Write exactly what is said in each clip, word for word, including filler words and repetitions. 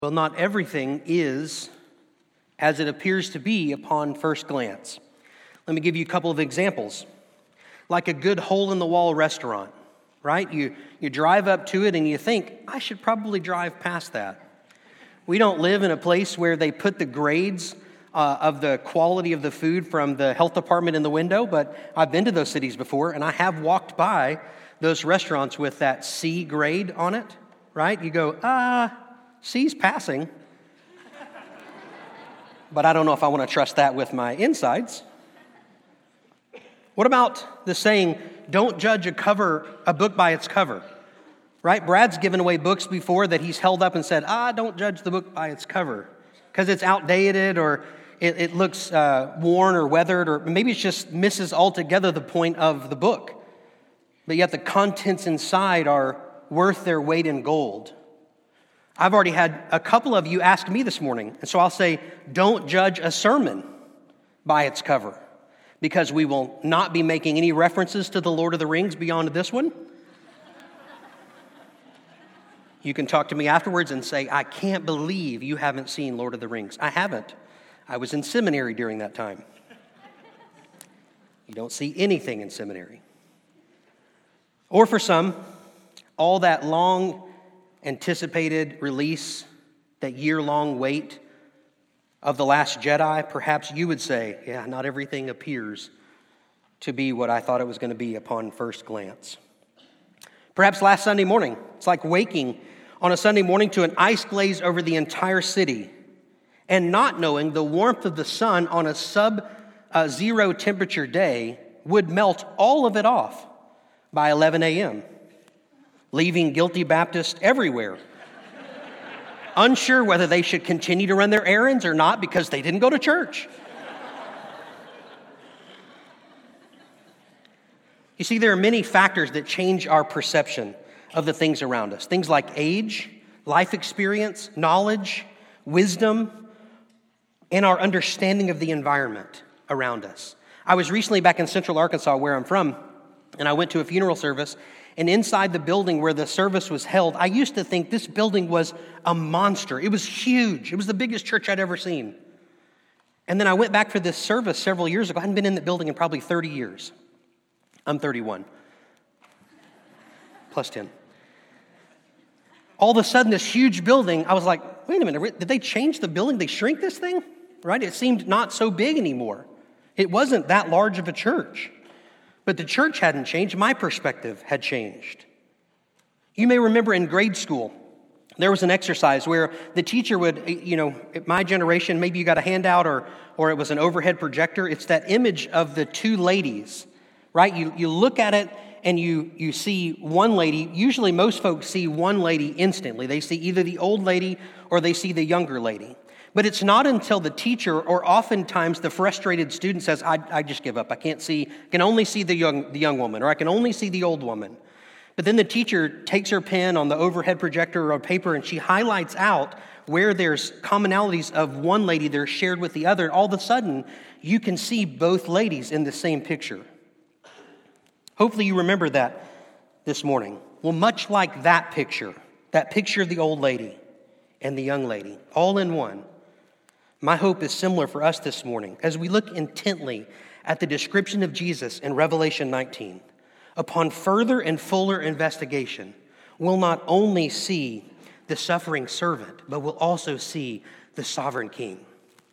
Well, not everything is as it appears to be upon first glance. Let me give you a couple of examples. Like a good hole-in-the-wall restaurant, right? You, you drive up to it and you think, I should probably drive past that. We don't live in a place where they put the grades uh, of the quality of the food from the health department in the window, but I've been to those cities before, and I have walked by those restaurants with that C grade on it, right? You go, ah, C's passing. But I don't know if I want to trust that with my insides. What about the saying, don't judge a cover, a book by its cover, right? Brad's given away books before that he's held up and said, ah, don't judge the book by its cover because it's outdated or it, it looks uh, worn or weathered, or maybe it just misses altogether the point of the book. But yet the contents inside are worth their weight in gold. I've already had a couple of you ask me this morning, and so I'll say, don't judge a sermon by its cover, because we will not be making any references to the Lord of the Rings beyond this one. You can talk to me afterwards and say, I can't believe you haven't seen Lord of the Rings. I haven't. I was in seminary during that time. You don't see anything in seminary. Or for some, all that long anticipated release, that year-long wait of The Last Jedi, perhaps you would say, yeah, not everything appears to be what I thought it was going to be upon first glance. Perhaps last Sunday morning, it's like waking on a Sunday morning to an ice glaze over the entire city and not knowing the warmth of the sun on a sub-zero temperature day would melt all of it off by eleven a.m., leaving guilty Baptists everywhere, unsure whether they should continue to run their errands or not because they didn't go to church. You see, there are many factors that change our perception of the things around us. Things like age, life experience, knowledge, wisdom, and our understanding of the environment around us. I was recently back in Central Arkansas, where I'm from, and I went to a funeral service. And inside the building where the service was held, I used to think this building was a monster. It was huge. It was the biggest church I'd ever seen. And then I went back for this service several years ago. I hadn't been in that building in probably thirty years. I'm thirty-one. Plus ten. All of a sudden, this huge building, I was like, wait a minute, did they change the building? They shrink this thing? Right? It seemed not so big anymore. It wasn't that large of a church. But the church hadn't changed. My perspective had changed. You may remember in grade school, there was an exercise where the teacher would, you know, at my generation, maybe you got a handout or or it was an overhead projector. It's that image of the two ladies, right? You you look at it and you you see one lady. Usually most folks see one lady instantly. They see either the old lady or they see the younger lady. But it's not until the teacher, or oftentimes the frustrated student, says, I, I just give up. I can't see, can only see the young, the young woman, or I can only see the old woman. But then the teacher takes her pen on the overhead projector or paper and she highlights out where there's commonalities of one lady that are shared with the other. And all of a sudden, you can see both ladies in the same picture. Hopefully you remember that this morning. Well, much like that picture, that picture of the old lady and the young lady, all in one, my hope is similar for us this morning as we look intently at the description of Jesus in Revelation nineteen. Upon further and fuller investigation, we'll not only see the suffering servant, but we'll also see the sovereign king.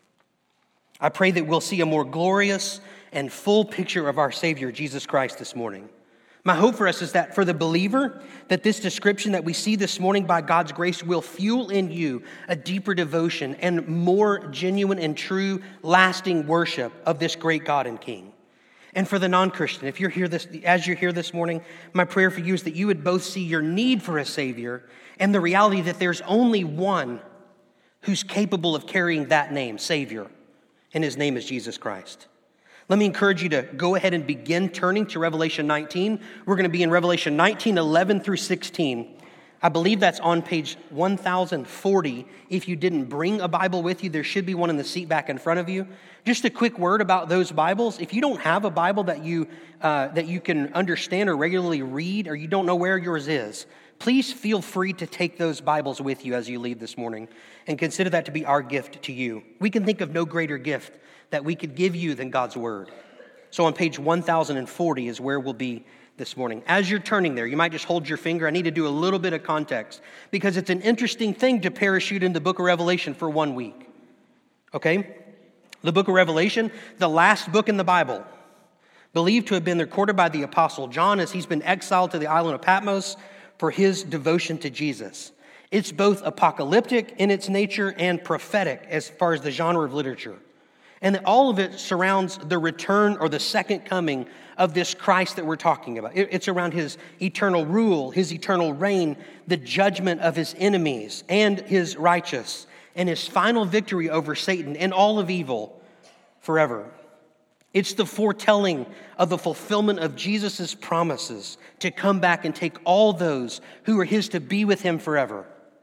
I pray that we'll see a more glorious and full picture of our Savior, Jesus Christ, this morning. My hope for us is that for the believer, that this description that we see this morning by God's grace will fuel in you a deeper devotion and more genuine and true lasting worship of this great God and King. And for the non-Christian, if you're here this, as you're here this morning, my prayer for you is that you would both see your need for a Savior and the reality that there's only one who's capable of carrying that name, Savior, and his name is Jesus Christ. Let me encourage you to go ahead and begin turning to Revelation nineteen. We're going to be in Revelation nineteen, eleven through sixteen. I believe that's on page one thousand forty. If you didn't bring a Bible with you, there should be one in the seat back in front of you. Just a quick word about those Bibles. If you don't have a Bible that you uh, that you can understand or regularly read, or you don't know where yours is, please feel free to take those Bibles with you as you leave this morning and consider that to be our gift to you. We can think of no greater gift that we could give you than God's Word. So on page one thousand forty is where we'll be this morning. As you're turning there, you might just hold your finger. I need to do a little bit of context because it's an interesting thing to parachute into the book of Revelation for one week. Okay? The book of Revelation, the last book in the Bible, believed to have been recorded by the Apostle John as he's been exiled to the island of Patmos for his devotion to Jesus. It's both apocalyptic in its nature and prophetic as far as the genre of literature. And all of it surrounds the return or the second coming of this Christ that we're talking about. It's around his eternal rule, his eternal reign, the judgment of his enemies and his righteous, and his final victory over Satan and all of evil forever. It's the foretelling of the fulfillment of Jesus' promises to come back and take all those who are his to be with him forever.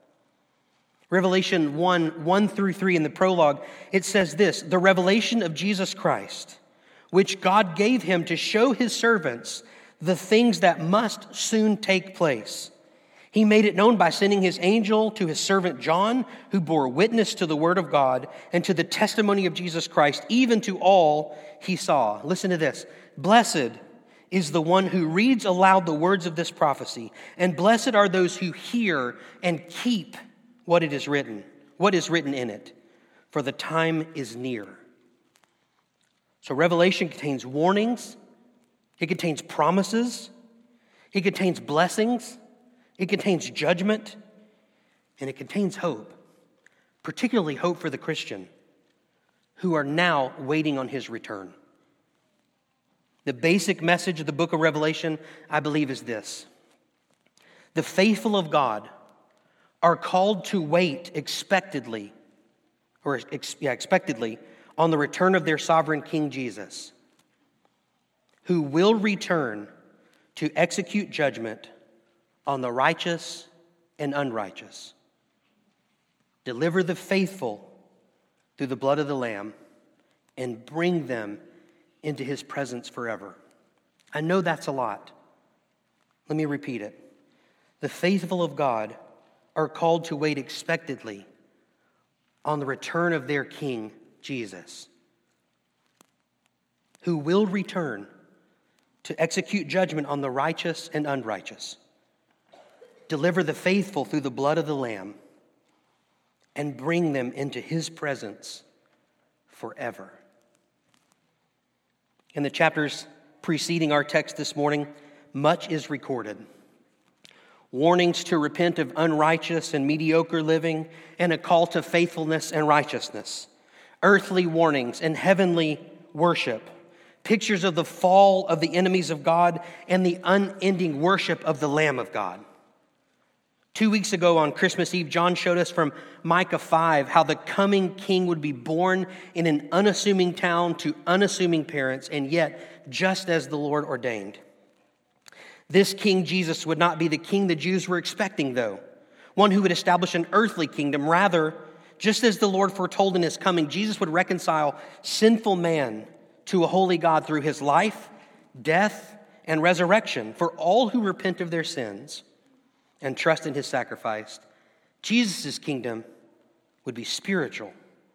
Revelation one, one through three in the prologue, it says this, the revelation of Jesus Christ, which God gave him to show his servants the things that must soon take place. He made it known by sending his angel to his servant John, who bore witness to the word of God and to the testimony of Jesus Christ, even to all he saw. Listen to this. Blessed is the one who reads aloud the words of this prophecy, and blessed are those who hear and keep what it is written, what is written in it, for the time is near. So Revelation contains warnings, it contains promises, it contains blessings, it contains judgment, and it contains hope, particularly hope for the Christian who are now waiting on his return. The basic message of the book of Revelation, I believe, is this. The faithful of God are called to wait expectedly, or ex, yeah, expectedly, on the return of their sovereign King Jesus, who will return to execute judgment on the righteous and unrighteous, deliver the faithful through the blood of the Lamb, and bring them into his presence forever. I know that's a lot. Let me repeat it. The faithful of God are called to wait expectedly on the return of their King, Jesus, who will return to execute judgment on the righteous and unrighteous, deliver the faithful through the blood of the Lamb, and bring them into his presence forever. In the chapters preceding our text this morning, much is recorded. Warnings to repent of unrighteous and mediocre living, and a call to faithfulness and righteousness. Earthly warnings and heavenly worship. Pictures of the fall of the enemies of God and the unending worship of the Lamb of God. Two weeks ago on Christmas Eve, John showed us from Micah five how the coming king would be born in an unassuming town to unassuming parents, and yet just as the Lord ordained. This King Jesus would not be the king the Jews were expecting, though, one who would establish an earthly kingdom. Rather, just as the Lord foretold in his coming, Jesus would reconcile sinful man to a holy God through his life, death, and resurrection. For all who repent of their sins and trust in his sacrifice, Jesus' kingdom would be spiritual.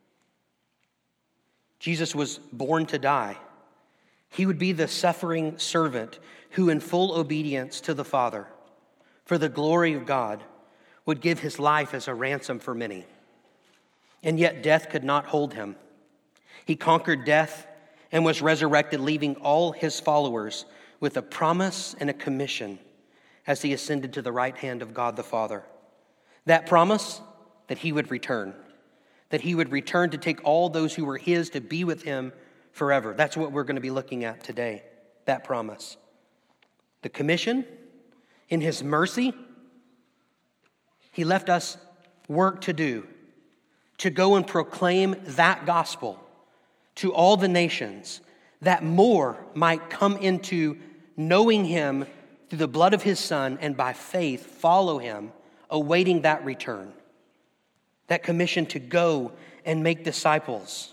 Jesus was born to die. He would be the suffering servant who, in full obedience to the Father, for the glory of God, would give his life as a ransom for many. And yet death could not hold him. He conquered death and was resurrected, leaving all his followers with a promise and a commission as he ascended to the right hand of God the Father. That promise, that he would return, that he would return to take all those who were his to be with him forever. That's what we're going to be looking at today, that promise. The commission, in his mercy, he left us work to do, to go and proclaim that gospel to all the nations, that more might come into knowing him through the blood of his Son and by faith follow him, awaiting that return. That commission to go and make disciples.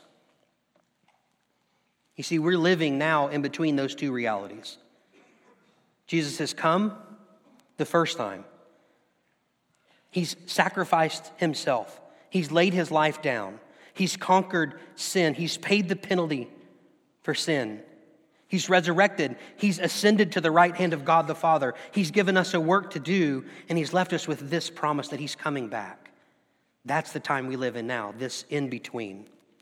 You see, we're living now in between those two realities. Jesus has come the first time, He's sacrificed himself. He's laid his life down. He's conquered sin. He's paid the penalty for sin. He's resurrected. He's ascended to the right hand of God the Father. He's given us a work to do, and he's left us with this promise that he's coming back. That's the time we live in now, this in-between.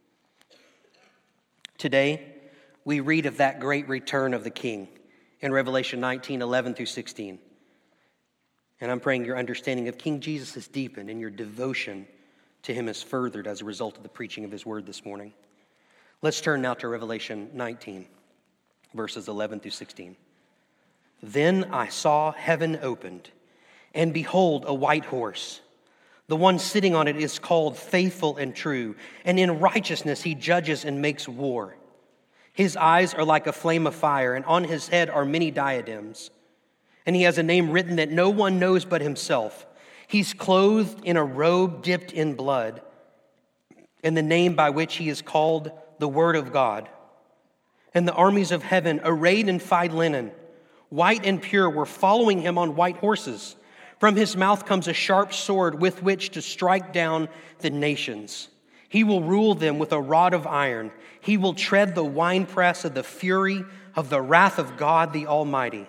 Today, we read of that great return of the King in Revelation nineteen, eleven through sixteen. And I'm praying your understanding of King Jesus is deepened and your devotion to him is furthered as a result of the preaching of his word this morning. Let's turn now to Revelation nineteen, verses eleven through sixteen. Then I saw heaven opened, and behold, a white horse. The one sitting on it is called Faithful and True, and in righteousness he judges and makes war. His eyes are like a flame of fire, and on his head are many diadems. And he has a name written that no one knows but himself. He's clothed in a robe dipped in blood, and the name by which he is called the Word of God. And the armies of heaven, arrayed in fine linen, white and pure, were following him on white horses. From his mouth comes a sharp sword with which to strike down the nations. He will rule them with a rod of iron. He will tread the winepress of the fury of the wrath of God the Almighty.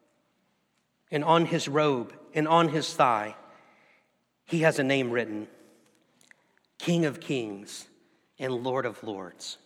And on his robe and on his thigh, he has a name written, King of Kings and Lord of Lords.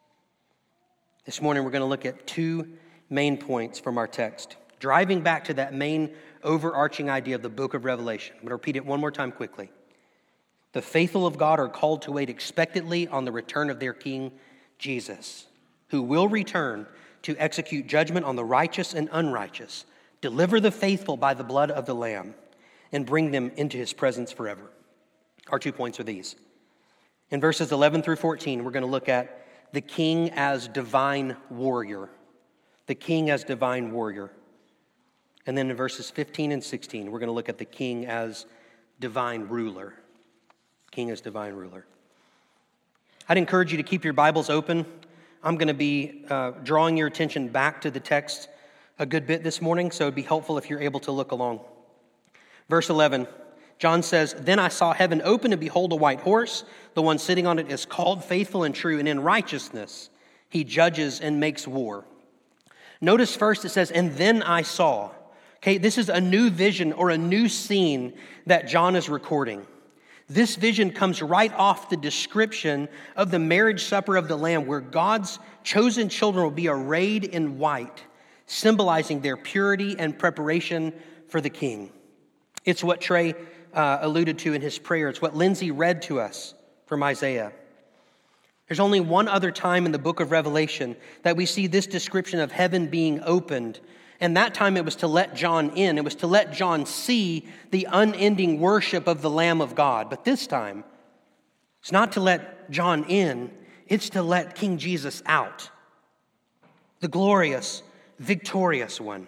This morning we're going to look at two main points from our text, driving back to that main overarching idea of the book of Revelation. I'm going to repeat it one more time quickly. The faithful of God are called to wait expectantly on the return of their King, Jesus, who will return to execute judgment on the righteous and unrighteous, deliver the faithful by the blood of the Lamb, and bring them into his presence forever. Our two points are these. In verses eleven through fourteen, we're going to look at the king as divine warrior. The king as divine warrior. And then in verses fifteen and sixteen, we're going to look at the king as divine ruler. King as divine ruler. I'd encourage you to keep your Bibles open. I'm going to be uh, drawing your attention back to the text a good bit this morning, so it'd be helpful if you're able to look along. Verse eleven, John says, Then I saw heaven open, and behold, a white horse. The one sitting on it is called Faithful and True, and in righteousness he judges and makes war. Notice first it says, and then I saw. Okay, this is a new vision or a new scene that John is recording. This vision comes right off the description of the marriage supper of the Lamb, where God's chosen children will be arrayed in white, symbolizing their purity and preparation for the King. It's what Trey uh, alluded to in his prayer. It's what Lindsay read to us from Isaiah. There's only one other time in the book of Revelation that we see this description of heaven being opened. And that time it was to let John in. It was to let John see the unending worship of the Lamb of God. But this time, it's not to let John in. It's to let King Jesus out. The glorious, victorious one.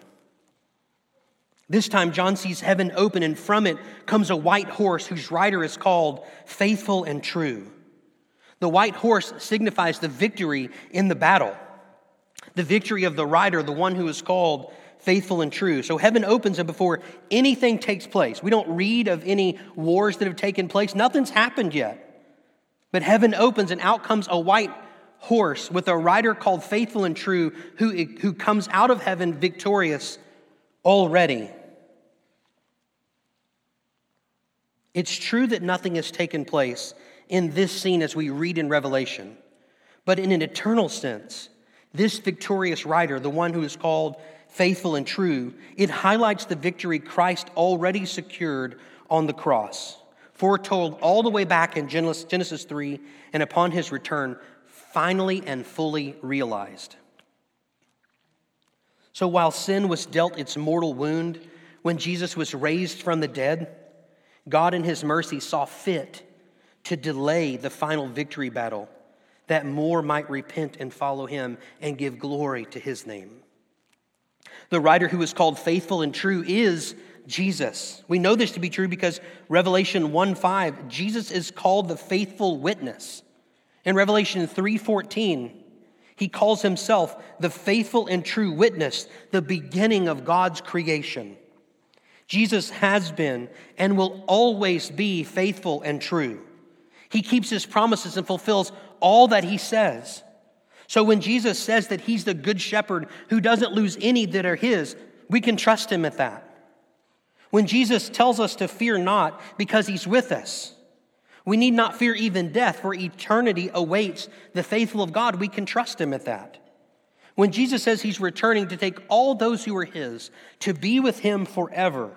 This time, John sees heaven open, and from it comes a white horse whose rider is called Faithful and True. The white horse signifies the victory in the battle. The victory of the rider, the one who is called Faithful and True. So heaven opens, and before anything takes place, we don't read of any wars that have taken place. Nothing's happened yet. But heaven opens, and out comes a white horse with a rider called Faithful and True who, who comes out of heaven victorious already. It's true that nothing has taken place in this scene as we read in Revelation. But in an eternal sense, this victorious rider, the one who is called Faithful and True, it highlights the victory Christ already secured on the cross, foretold all the way back in Genesis three, and upon his return, finally and fully realized. So while sin was dealt its mortal wound, when Jesus was raised from the dead, God in his mercy saw fit to delay the final victory battle, that more might repent and follow him and give glory to his name. The rider who is called Faithful and True is Jesus. We know this to be true because Revelation one five, Jesus is called the faithful witness. In Revelation three fourteen, he calls himself the faithful and true witness, the beginning of God's creation. Jesus has been and will always be faithful and true. He keeps his promises and fulfills all that he says. So when Jesus says that he's the good shepherd who doesn't lose any that are his, we can trust him at that. When Jesus tells us to fear not because he's with us, we need not fear even death, for eternity awaits the faithful of God. We can trust him at that. When Jesus says he's returning to take all those who are his to be with him forever,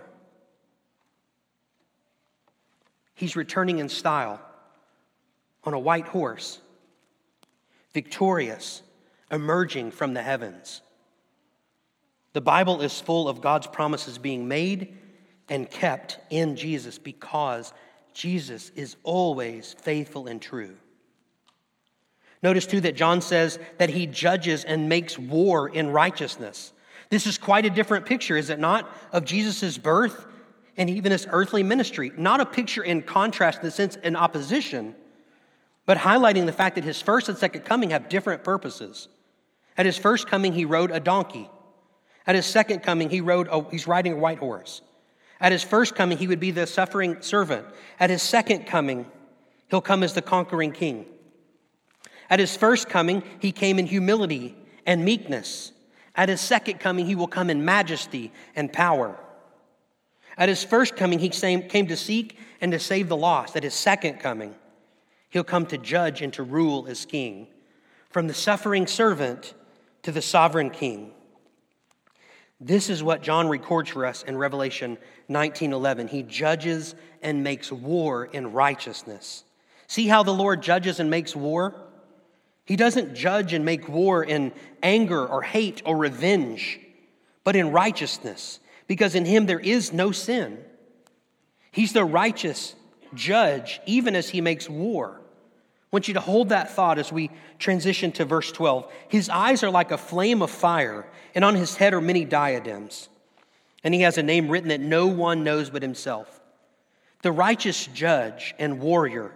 he's returning in style on a white horse, victorious, emerging from the heavens. The Bible is full of God's promises being made and kept in Jesus because Jesus is always faithful and true. Notice too that John says that he judges and makes war in righteousness. This is quite a different picture, is it not, of Jesus' birth and even his earthly ministry. Not a picture in contrast, in the sense in opposition, but highlighting the fact that his first and second coming have different purposes. At his first coming, he rode a donkey. At his second coming, he rode a, he's riding a white horse. At his first coming, he would be the suffering servant. At his second coming, he'll come as the conquering king. At his first coming, he came in humility and meekness. At his second coming, he will come in majesty and power. At his first coming, he came to seek and to save the lost. At his second coming, he'll come to judge and to rule as king. From the suffering servant to the sovereign king. This is what John records for us in Revelation nineteen eleven. He judges and makes war in righteousness. See how the Lord judges and makes war? He doesn't judge and make war in anger or hate or revenge, but in righteousness, because in him there is no sin. He's the righteous judge, even as he makes war. I want you to hold that thought as we transition to verse twelve. His eyes are like a flame of fire, and on his head are many diadems. And he has a name written that no one knows but himself. The righteous judge and warrior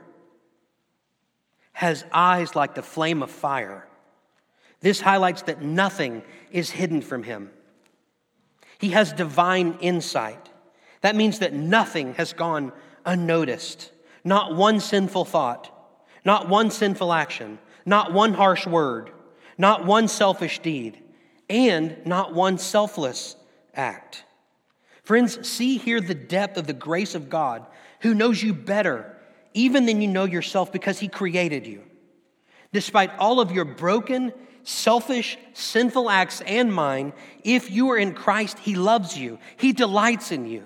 has eyes like the flame of fire. This highlights that nothing is hidden from him. He has divine insight. That means that nothing has gone unnoticed. Not one sinful thought. Not one sinful action, not one harsh word, not one selfish deed, and not one selfless act. Friends, see here the depth of the grace of God, who knows you better even than you know yourself because he created you. Despite all of your broken, selfish, sinful acts and mine, if you are in Christ, he loves you. He delights in you.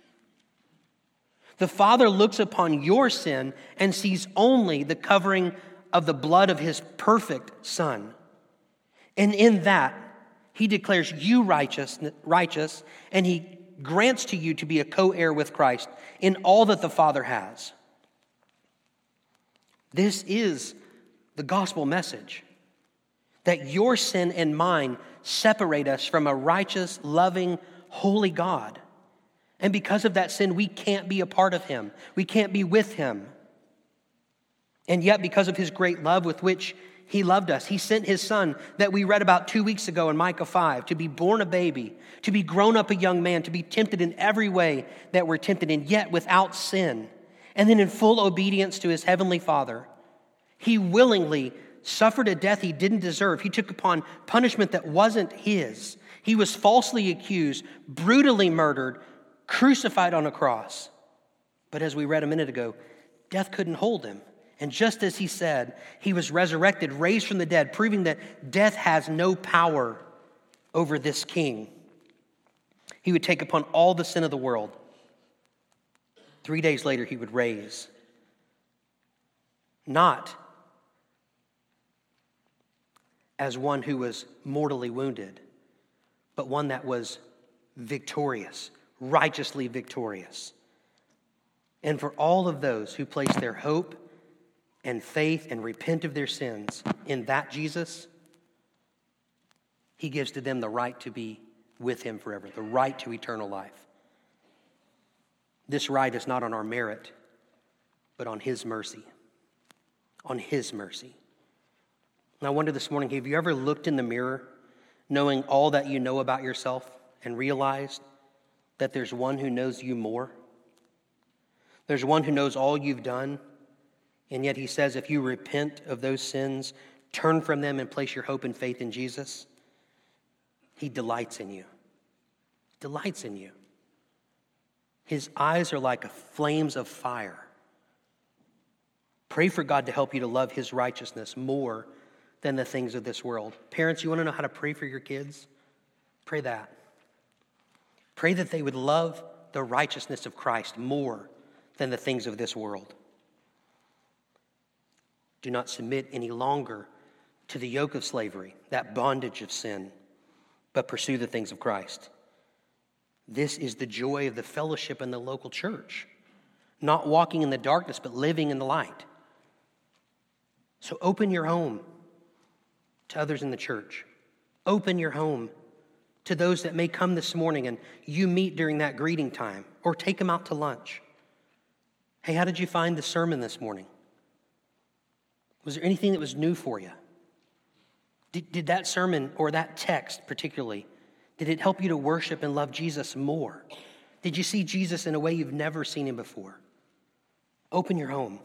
The Father looks upon your sin and sees only the covering of the blood of his perfect Son. And in that, he declares you righteous, righteous, and he grants to you to be a co-heir with Christ in all that the Father has. This is the gospel message, that your sin and mine separate us from a righteous, loving, holy God. And because of that sin, we can't be a part of him. We can't be with him. And yet, because of his great love with which he loved us, he sent his Son that we read about two weeks ago in Micah five, to be born a baby, to be grown up a young man, to be tempted in every way that we're tempted, and yet without sin. And then in full obedience to his heavenly Father, he willingly suffered a death he didn't deserve. He took upon punishment that wasn't his. He was falsely accused, brutally murdered, crucified on a cross. But as we read a minute ago, death couldn't hold him. And just as he said, he was resurrected, raised from the dead, proving that death has no power over this king. He would take upon all the sin of the world. Three days later, he would raise. Not as one who was mortally wounded, but one that was victorious, righteously victorious. And for all of those who place their hope and faith and repent of their sins in that Jesus, he gives to them the right to be with him forever, the right to eternal life. This right is not on our merit, but on his mercy. On his mercy. And I wonder this morning, have you ever looked in the mirror knowing all that you know about yourself and realized that there's one who knows you more? There's one who knows all you've done, and yet he says if you repent of those sins, turn from them and place your hope and faith in Jesus, he delights in you. Delights in you. His eyes are like flames of fire. Pray for God to help you to love his righteousness more than the things of this world. Parents, you want to know how to pray for your kids? Pray that. Pray that they would love the righteousness of Christ more than the things of this world. Do not submit any longer to the yoke of slavery, that bondage of sin, but pursue the things of Christ. This is the joy of the fellowship in the local church, not walking in the darkness, but living in the light. So open your home to others in the church. Open your home to those that may come this morning and you meet during that greeting time, or take them out to lunch. Hey, how did you find the sermon this morning? Was there anything that was new for you? Did, did that sermon or that text particularly, did it help you to worship and love Jesus more? Did you see Jesus in a way you've never seen him before? Open your home.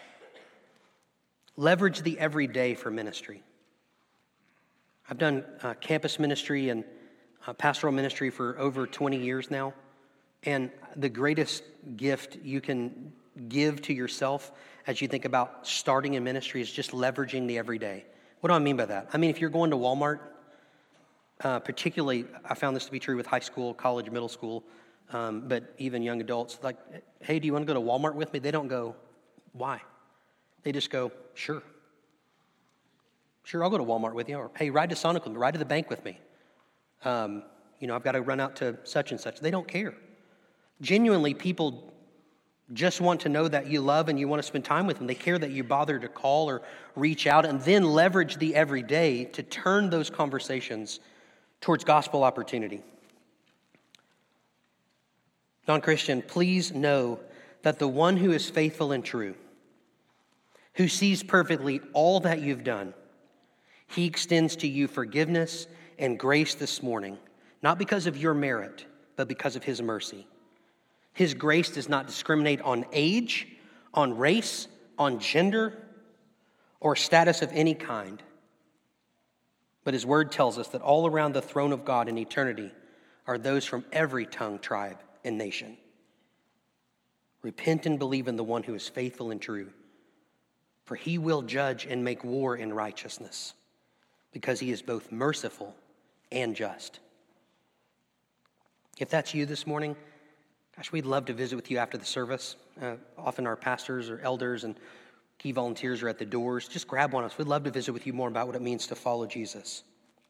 Leverage the everyday for ministry. I've done uh, campus ministry and uh, pastoral ministry for over twenty years now. And the greatest gift you can give to yourself as you think about starting in ministry is just leveraging the everyday. What do I mean by that? I mean, if you're going to Walmart, uh, particularly, I found this to be true with high school, college, middle school, um, but even young adults, like, hey, do you want to go to Walmart with me? They don't go, why? They just go, sure. Sure, I'll go to Walmart with you. Or, hey, ride to Sonic with me, ride to the bank with me. Um, you know, I've got to run out to such and such. They don't care. Genuinely, people just want to know that you love and you want to spend time with them. They care that you bother to call or reach out, and then leverage the everyday to turn those conversations towards gospel opportunity. Non-Christian, please know that the one who is faithful and true, who sees perfectly all that you've done, he extends to you forgiveness and grace this morning, not because of your merit, but because of his mercy. His grace does not discriminate on age, on race, on gender, or status of any kind. But his word tells us that all around the throne of God in eternity are those from every tongue, tribe, and nation. Repent and believe in the one who is faithful and true, for he will judge and make war in righteousness, because he is both merciful and just. If that's you this morning, gosh, we'd love to visit with you after the service. Uh, often our pastors or elders and key volunteers are at the doors. Just grab one of us. We'd love to visit with you more about what it means to follow Jesus.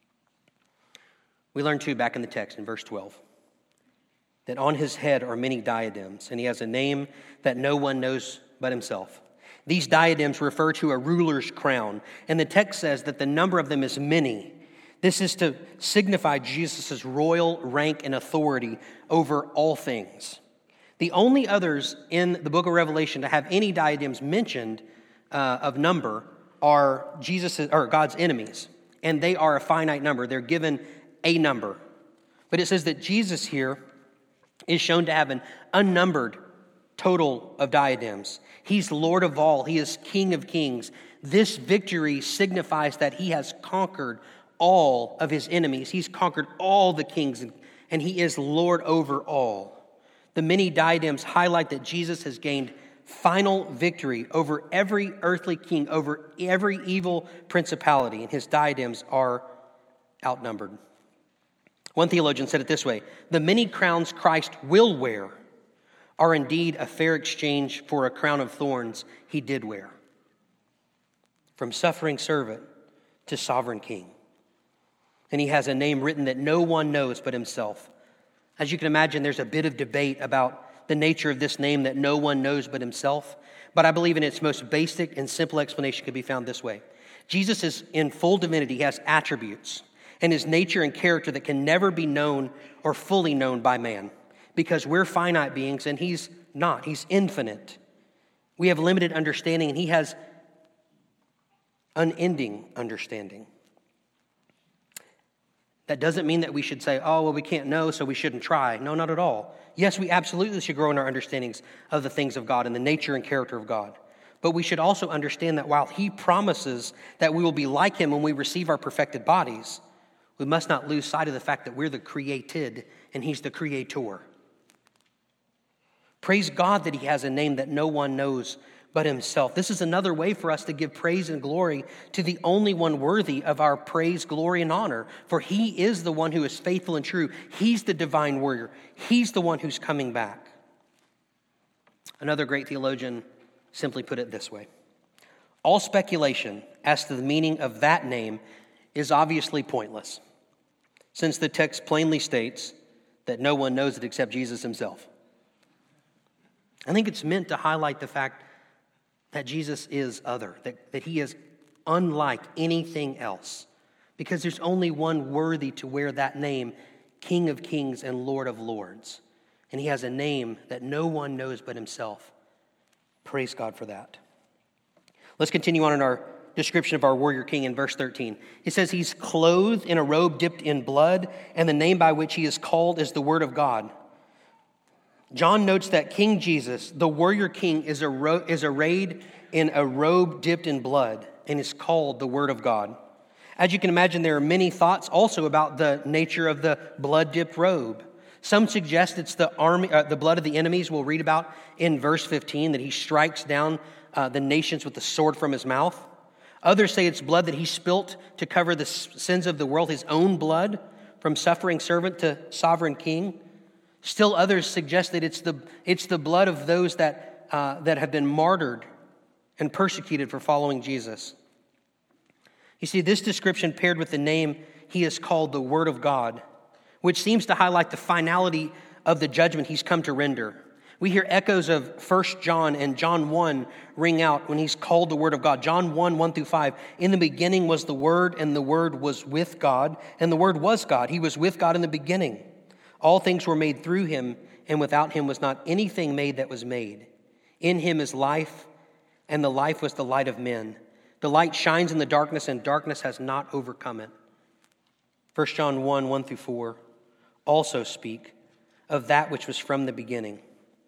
We learned too back in the text in verse twelve that on his head are many diadems, and he has a name that no one knows but himself. These diadems refer to a ruler's crown, and the text says that the number of them is many. This is to signify Jesus' royal rank and authority over all things. The only others in the book of Revelation to have any diadems mentioned uh, of number are Jesus or God's enemies, and they are a finite number. They're given a number. But it says that Jesus here is shown to have an unnumbered total of diadems. He's Lord of all. He is King of kings. This victory signifies that he has conquered all of his enemies. He's conquered all the kings, and he is Lord over all. The many diadems highlight that Jesus has gained final victory over every earthly king, over every evil principality, and his diadems are outnumbered. One theologian said it this way: the many crowns Christ will wear are indeed a fair exchange for a crown of thorns he did wear. From suffering servant to sovereign king. And he has a name written that no one knows but himself. As you can imagine, there's a bit of debate about the nature of this name that no one knows but himself. But I believe in its most basic and simple explanation can be found this way. Jesus is in full divinity. He has attributes and his nature and character that can never be known or fully known by man, because we're finite beings and he's not. He's infinite. We have limited understanding, and he has unending understanding. That doesn't mean that we should say, oh, well, we can't know, so we shouldn't try. No, not at all. Yes, we absolutely should grow in our understandings of the things of God and the nature and character of God. But we should also understand that while he promises that we will be like him when we receive our perfected bodies, we must not lose sight of the fact that we're the created and he's the creator. Praise God that he has a name that no one knows but himself. This is another way for us to give praise and glory to the only one worthy of our praise, glory, and honor. For he is the one who is faithful and true. He's the divine warrior. He's the one who's coming back. Another great theologian simply put it this way. All speculation as to the meaning of that name is obviously pointless, since the text plainly states that no one knows it except Jesus himself. I think it's meant to highlight the fact that Jesus is other, that, that he is unlike anything else, because there's only one worthy to wear that name, King of Kings and Lord of Lords. And he has a name that no one knows but himself. Praise God for that. Let's continue on in our description of our warrior king in verse thirteen. It says he's clothed in a robe dipped in blood, and the name by which he is called is the Word of God. John notes that King Jesus, the warrior king, is, aro- is arrayed in a robe dipped in blood and is called the Word of God. As you can imagine, there are many thoughts also about the nature of the blood-dipped robe. Some suggest it's the army, uh, the blood of the enemies we'll read about in verse fifteen, that he strikes down uh, the nations with the sword from his mouth. Others say it's blood that he spilt to cover the sins of the world, his own blood, from suffering servant to sovereign king. Still others suggest that it's the, it's the blood of those that, uh, that have been martyred and persecuted for following Jesus. You see, this description paired with the name he is called the Word of God, which seems to highlight the finality of the judgment he's come to render. We hear echoes of First John and John one ring out when he's called the Word of God. John one, one through five. In the beginning was the Word, and the Word was with God, and the Word was God. He was with God in the beginning. All things were made through him, and without him was not anything made that was made. In him is life, and the life was the light of men. The light shines in the darkness, and darkness has not overcome it. First John one, one through four also speak of that which was from the beginning.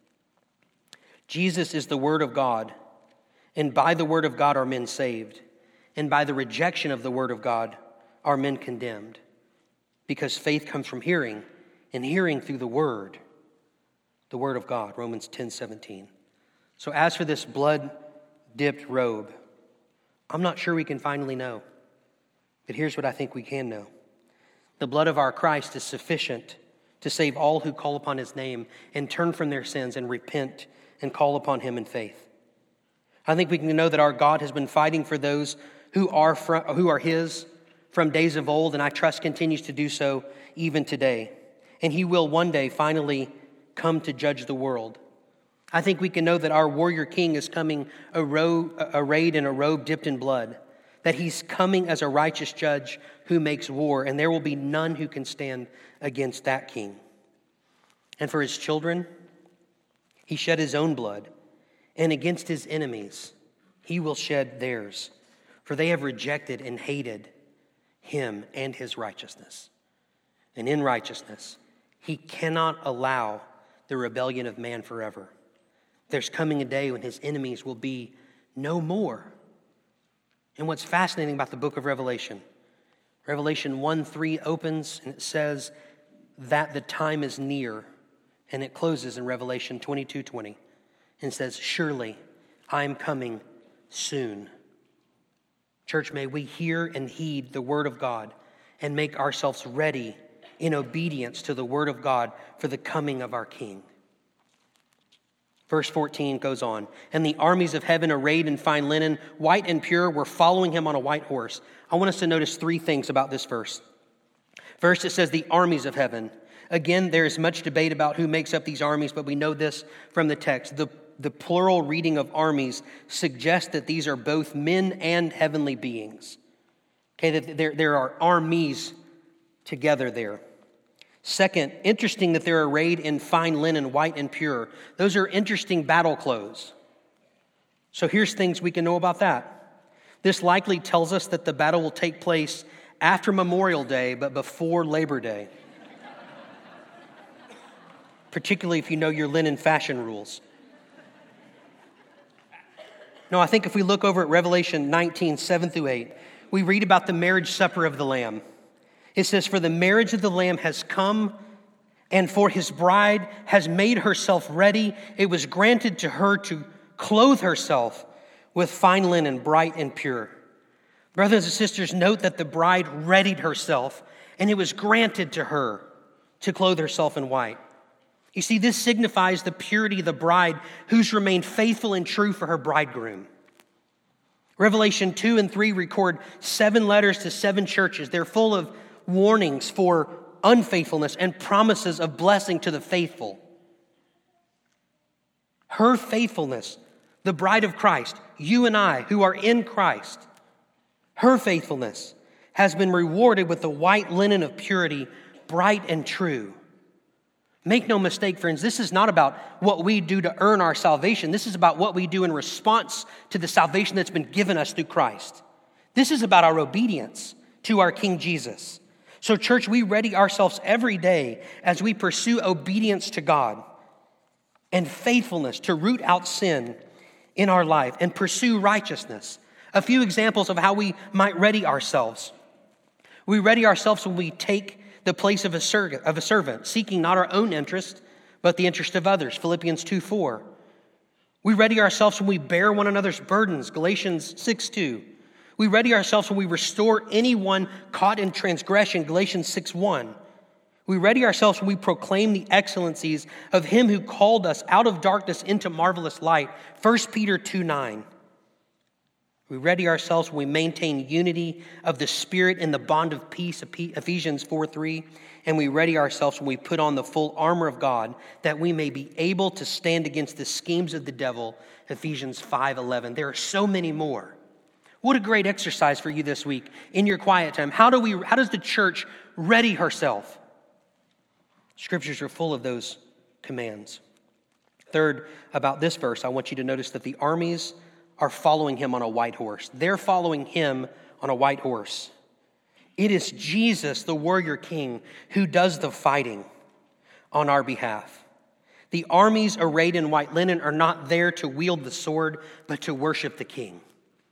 Jesus is the Word of God, and by the Word of God are men saved, and by the rejection of the Word of God are men condemned, because faith comes from hearing, and hearing through the Word, the Word of God, Romans ten, seventeen. So as for this blood-dipped robe, I'm not sure we can finally know, but here's what I think we can know. The blood of our Christ is sufficient to save all who call upon his name and turn from their sins and repent and call upon him in faith. I think we can know that our God has been fighting for those who are from, who are his from days of old, and I trust continues to do so even today. And he will one day finally come to judge the world. I think we can know that our warrior king is coming arrayed in a robe dipped in blood, that he's coming as a righteous judge who makes war, and there will be none who can stand against that king. And for his children, he shed his own blood, and against his enemies, he will shed theirs, for they have rejected and hated him and his righteousness. And in righteousness, he cannot allow the rebellion of man forever. There's coming a day when his enemies will be no more. And what's fascinating about the book of Revelation, Revelation one three opens and it says that the time is near, and it closes in Revelation twenty-two twenty and says, surely I am coming soon. Church, may we hear and heed the word of God and make ourselves ready in obedience to the word of God for the coming of our King. Verse fourteen goes on, and the armies of heaven arrayed in fine linen, white and pure, were following him on a white horse. I want us to notice three things about this verse. First, it says the armies of heaven. Again, there is much debate about who makes up these armies, but we know this from the text. The, the plural reading of armies suggests that these are both men and heavenly beings. Okay, that there, there are armies together there. Second, interesting that they're arrayed in fine linen, white and pure. Those are interesting battle clothes. So here's things we can know about that. This likely tells us that the battle will take place after Memorial Day, but before Labor Day. Particularly if you know your linen fashion rules. No, I think if we look over at Revelation nineteen, seven through eight, we read about the marriage supper of the Lamb. It says, "For the marriage of the Lamb has come, and for his bride has made herself ready. It was granted to her to clothe herself with fine linen, bright and pure." Brothers and sisters, note that the bride readied herself, and it was granted to her to clothe herself in white. You see, this signifies the purity of the bride who's remained faithful and true for her bridegroom. Revelation two and three record seven letters to seven churches. They're full of warnings for unfaithfulness and promises of blessing to the faithful. Her faithfulness, the bride of Christ, you and I who are in Christ, her faithfulness has been rewarded with the white linen of purity, bright and true. Make no mistake, friends, this is not about what we do to earn our salvation. This is about what we do in response to the salvation that's been given us through Christ. This is about our obedience to our King Jesus. So, church, we ready ourselves every day as we pursue obedience to God and faithfulness to root out sin in our life and pursue righteousness. A few examples of how we might ready ourselves. We ready ourselves when we take the place of a servant, of a servant, seeking not our own interest, but the interest of others. Philippians two four. We ready ourselves when we bear one another's burdens. Galatians six two. We ready ourselves when we restore anyone caught in transgression. Galatians six one. We ready ourselves when we proclaim the excellencies of him who called us out of darkness into marvelous light. First Peter two nine. We ready ourselves when we maintain unity of the Spirit in the bond of peace, Ephesians four three. And we ready ourselves when we put on the full armor of God that we may be able to stand against the schemes of the devil, Ephesians five eleven. There are so many more. What a great exercise for you this week in your quiet time. How do we? How does the church ready herself? Scriptures are full of those commands. Third, about this verse, I want you to notice that the armies are following him on a white horse. They're following him on a white horse. It is Jesus, the warrior king, who does the fighting on our behalf. The armies arrayed in white linen are not there to wield the sword, but to worship the king.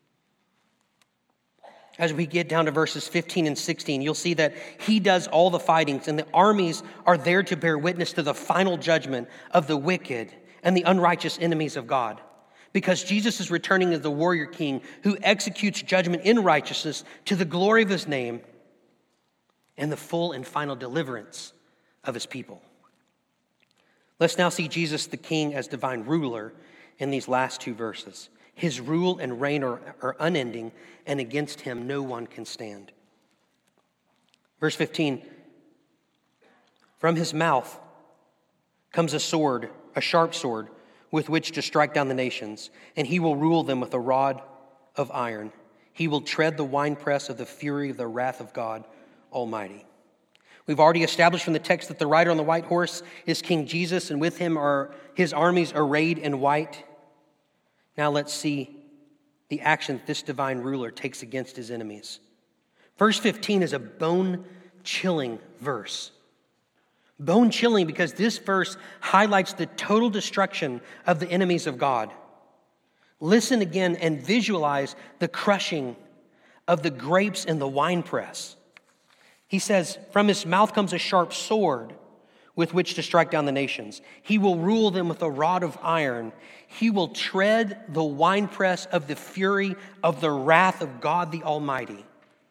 As we get down to verses fifteen and sixteen, you'll see that he does all the fightings, and the armies are there to bear witness to the final judgment of the wicked and the unrighteous enemies of God. Because Jesus is returning as the warrior king who executes judgment in righteousness to the glory of his name and the full and final deliverance of his people. Let's now see Jesus the king as divine ruler in these last two verses. His rule and reign are, are unending, and against him no one can stand. Verse fifteen, from his mouth comes a sword, a sharp sword, with which to strike down the nations, and he will rule them with a rod of iron. He will tread the winepress of the fury of the wrath of God Almighty. We've already established from the text that the rider on the white horse is King Jesus, and with him are his armies arrayed in white. Now let's see the action that this divine ruler takes against his enemies. Verse fifteen is a bone-chilling verse. Bone-chilling because this verse highlights the total destruction of the enemies of God. Listen again and visualize the crushing of the grapes in the winepress. He says, from his mouth comes a sharp sword with which to strike down the nations. He will rule them with a rod of iron. He will tread the winepress of the fury of the wrath of God the Almighty.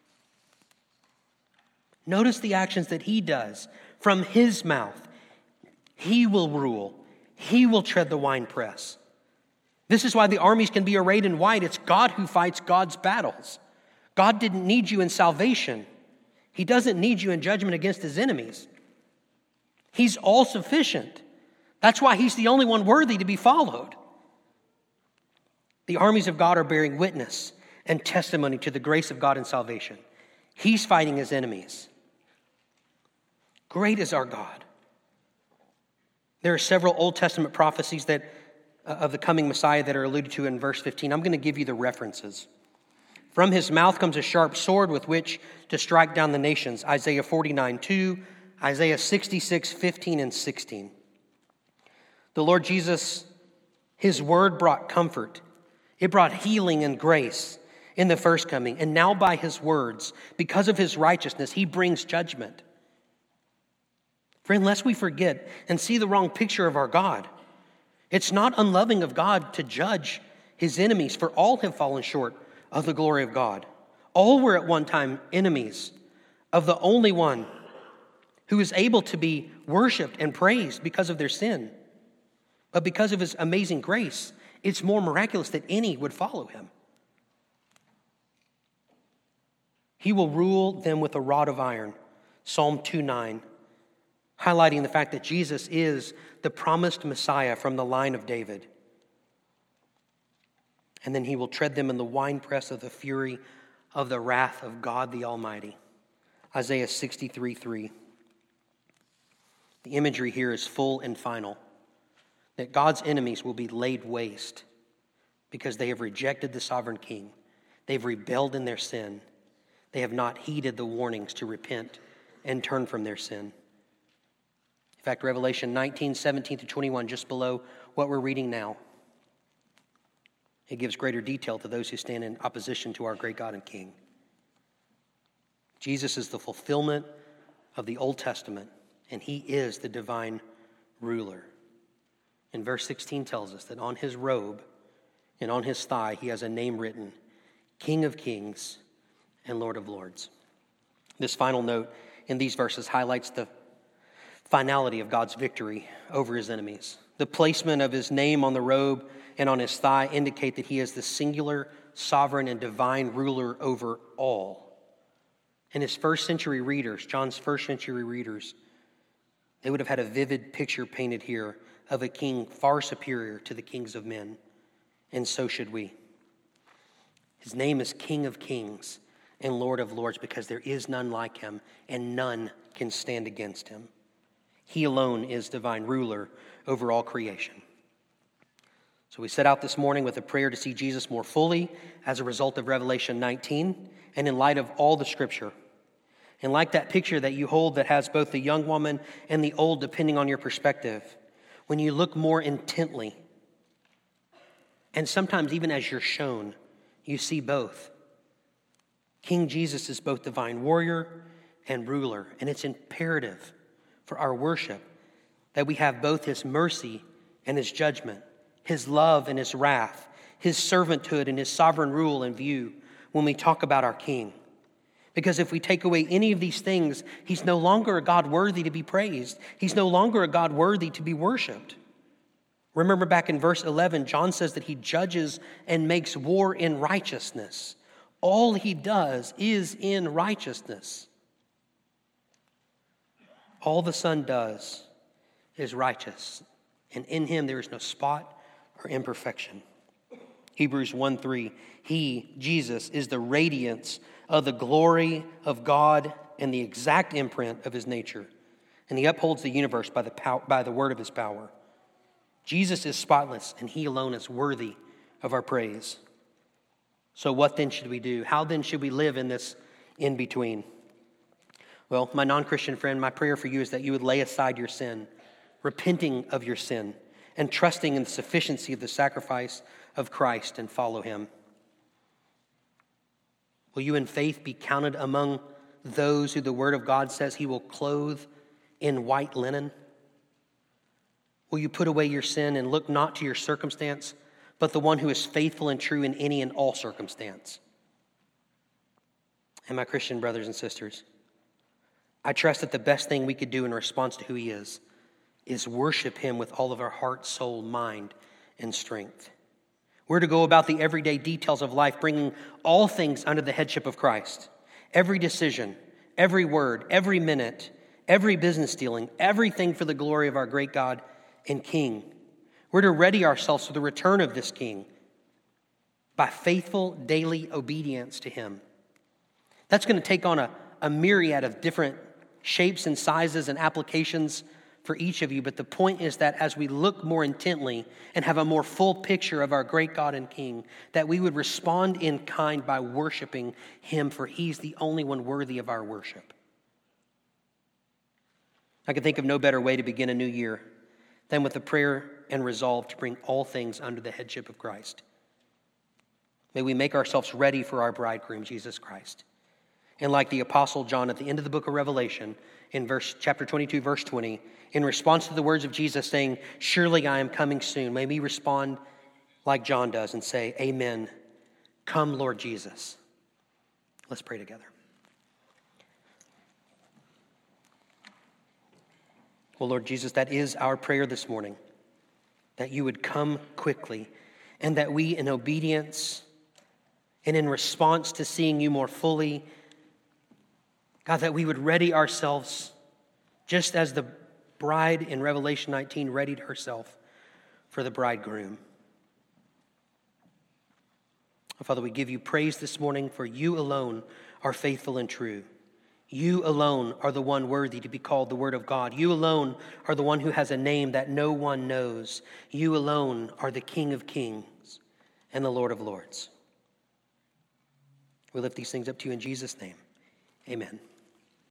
Notice the actions that he does. From his mouth, he will rule. He will tread the winepress. This is why the armies can be arrayed in white. It's God who fights God's battles. God didn't need you in salvation. He doesn't need you in judgment against his enemies. He's all sufficient. That's why he's the only one worthy to be followed. The armies of God are bearing witness and testimony to the grace of God in salvation. He's fighting his enemies. Great is our God. There are several Old Testament prophecies that uh, of the coming Messiah that are alluded to in verse fifteen. I'm going to give you the references. From his mouth comes a sharp sword with which to strike down the nations. Isaiah forty-nine two, Isaiah sixty-six fifteen and sixteen. The Lord Jesus, his word brought comfort. It brought healing and grace in the first coming. And now by his words, because of his righteousness, he brings judgment. Friend, lest we forget and see the wrong picture of our God, it's not unloving of God to judge his enemies, for all have fallen short of the glory of God. All were at one time enemies of the only one who is able to be worshiped and praised because of their sin. But because of his amazing grace, it's more miraculous that any would follow him. He will rule them with a rod of iron, Psalm two nine, highlighting the fact that Jesus is the promised Messiah from the line of David. And then he will tread them in the winepress of the fury of the wrath of God the Almighty. Isaiah sixty-three three. The imagery here is full and final, that God's enemies will be laid waste because they have rejected the sovereign king. They've rebelled in their sin. They have not heeded the warnings to repent and turn from their sin. In fact, Revelation nineteen seventeen to twenty-one, just below what we're reading now, it gives greater detail to those who stand in opposition to our great God and King. Jesus is the fulfillment of the Old Testament, and he is the divine ruler. And verse sixteen tells us that on his robe and on his thigh, he has a name written, King of Kings and Lord of Lords. This final note in these verses highlights the finality of God's victory over his enemies. The placement of his name on the robe and on his thigh indicate that he is the singular, sovereign, and divine ruler over all. And his first century readers, John's first century readers, they would have had a vivid picture painted here of a king far superior to the kings of men. And so should we. His name is King of Kings and Lord of Lords because there is none like him and none can stand against him. He alone is divine ruler over all creation. So we set out this morning with a prayer to see Jesus more fully as a result of Revelation nineteen and in light of all the scripture. And like that picture that you hold that has both the young woman and the old, depending on your perspective, when you look more intently, and sometimes even as you're shown, you see both. King Jesus is both divine warrior and ruler, and it's imperative for our worship that we have both his mercy and his judgment, his love and his wrath, his servanthood and his sovereign rule in view when we talk about our King. Because if we take away any of these things, he's no longer a God worthy to be praised. He's no longer a God worthy to be worshiped. Remember back in verse eleven, John says that he judges and makes war in righteousness. All he does is in righteousness. All the Son does is righteous, and in him there is no spot or imperfection. Hebrews one three, he, Jesus, is the radiance of the glory of God and the exact imprint of his nature, and he upholds the universe by the pow- by the word of his power. Jesus is spotless, and he alone is worthy of our praise. So what then should we do? How then should we live in this in-between? Well, my non-Christian friend, my prayer for you is that you would lay aside your sin, repenting of your sin, and trusting in the sufficiency of the sacrifice of Christ and follow him. Will you in faith be counted among those who the word of God says he will clothe in white linen? Will you put away your sin and look not to your circumstance, but the one who is faithful and true in any and all circumstance? And my Christian brothers and sisters, I trust that the best thing we could do in response to who he is is worship him with all of our heart, soul, mind, and strength. We're to go about the everyday details of life, bringing all things under the headship of Christ. Every decision, every word, every minute, every business dealing, everything for the glory of our great God and King. We're to ready ourselves for the return of this King by faithful daily obedience to him. That's going to take on a, a myriad of different shapes and sizes and applications for each of you, but the point is that as we look more intently and have a more full picture of our great God and King, that we would respond in kind by worshiping him, for he's the only one worthy of our worship. I can think of no better way to begin a new year than with a prayer and resolve to bring all things under the headship of Christ. May we make ourselves ready for our bridegroom, Jesus Christ. And like the Apostle John at the end of the book of Revelation, in verse chapter twenty-two, verse twenty, in response to the words of Jesus saying, "Surely I am coming soon," may we respond like John does and say, "Amen. Come, Lord Jesus." Let's pray together. Well, Lord Jesus, that is our prayer this morning, that you would come quickly and that we, in obedience and in response to seeing you more fully, God, that we would ready ourselves just as the bride in Revelation nineteen readied herself for the bridegroom. Father, we give you praise this morning, for you alone are faithful and true. You alone are the one worthy to be called the Word of God. You alone are the one who has a name that no one knows. You alone are the King of Kings and the Lord of Lords. We lift these things up to you in Jesus' name. Amen.